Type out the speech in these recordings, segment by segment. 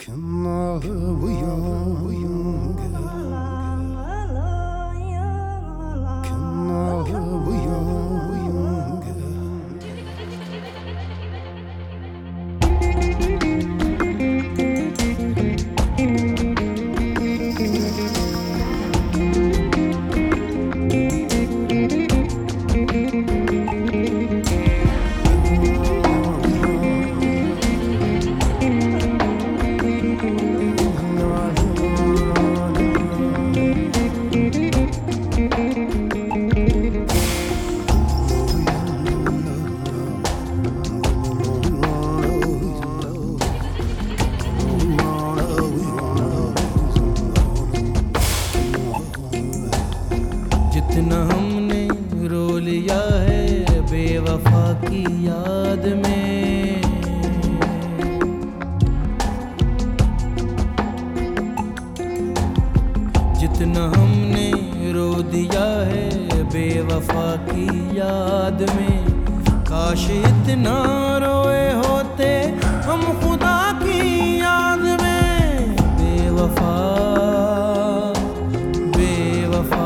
जितना हमने रो लिया है बेवफा की याद में, जितना हमने रो दिया है बेवफा की याद में। काश इतना रोए होते हम खुदा की याद में। बेवफा बेवफा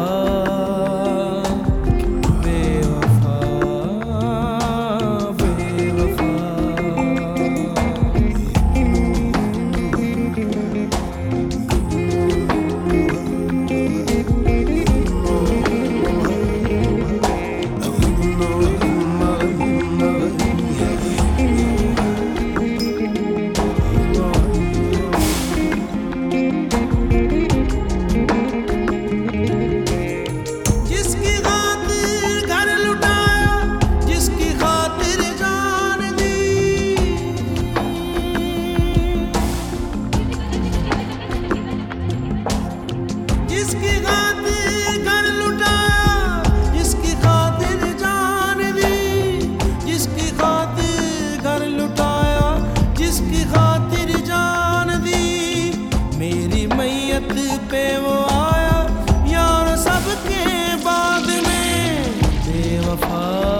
पे वो आया यार सबके बाद में। बेवफा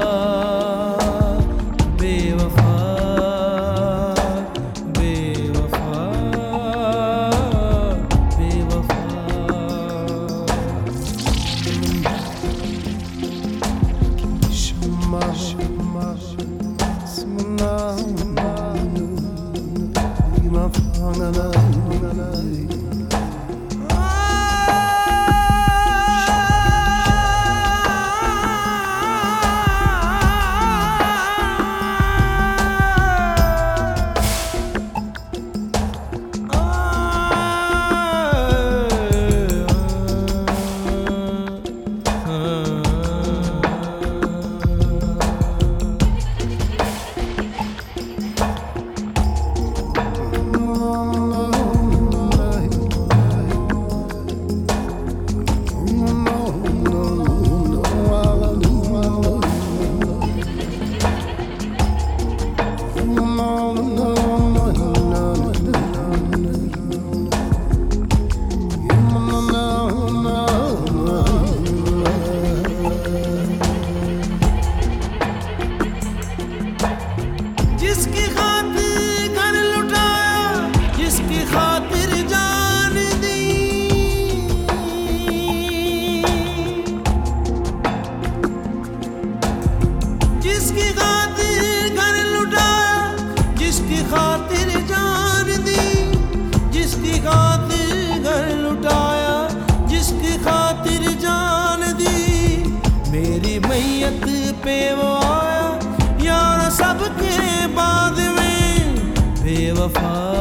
बेवफा बेवफा बेवफा। जिसकी खातिर घर लुटाया, जिसकी खातिर जान दी, जिसकी खातिर घर लुटाया, जिसकी खातिर जान दी, जिसकी खातिर घर लुटाया, जिसकी खातिर जान दी। मेरी मैयत पे वो आया यार सबके बाद में। बेवफा